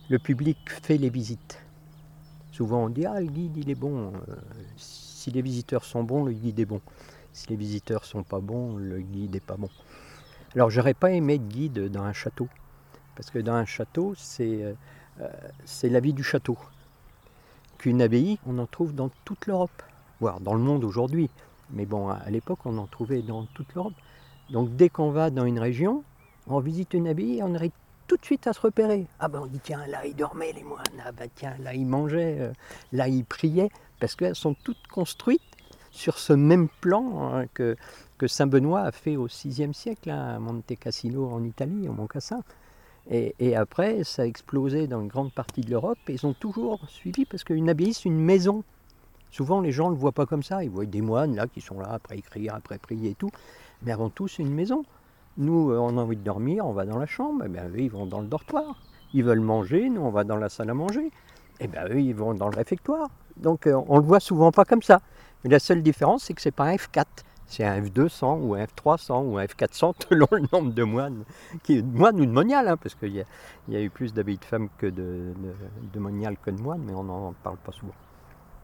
le public fait les visites. Souvent on dit ah le guide il est bon. Si les visiteurs sont bons, le guide est bon. Si les visiteurs sont pas bons, le guide est pas bon. Alors j'aurais pas aimé de guide dans un château, parce que dans un château c'est la vie du château. Qu'une abbaye, on en trouve dans toute l'Europe, voire dans le monde aujourd'hui. Mais bon, à l'époque, on en trouvait dans toute l'Europe. Donc dès qu'on va dans une région, on visite une abbaye et on arrive tout de suite à se repérer. Ah ben on dit tiens, là ils dormaient les moines, ah ben tiens, là ils mangeaient, là ils priaient, parce qu'elles sont toutes construites sur ce même plan que Saint Benoît a fait au VIe siècle, à Monte Cassino en Italie, au Mont Cassin. Et après, ça a explosé dans une grande partie de l'Europe et ils ont toujours suivi parce qu'une abbaye, c'est une maison. Souvent, les gens ne le voient pas comme ça. Ils voient des moines là qui sont là après écrire, après prier et tout. Mais avant tout, c'est une maison. Nous, on a envie de dormir, on va dans la chambre. Et bien, eux, ils vont dans le dortoir. Ils veulent manger, nous, on va dans la salle à manger. Et bien, eux, ils vont dans le réfectoire. Donc, on le voit souvent pas comme ça. Mais la seule différence, c'est que c'est pas un F4. C'est un F200 ou un F300 ou un F400 selon le nombre de moines, moines ou de moniales, hein, parce qu'il y a eu plus d'abbayes de femmes que de moniales que de moines, mais on n'en parle pas souvent.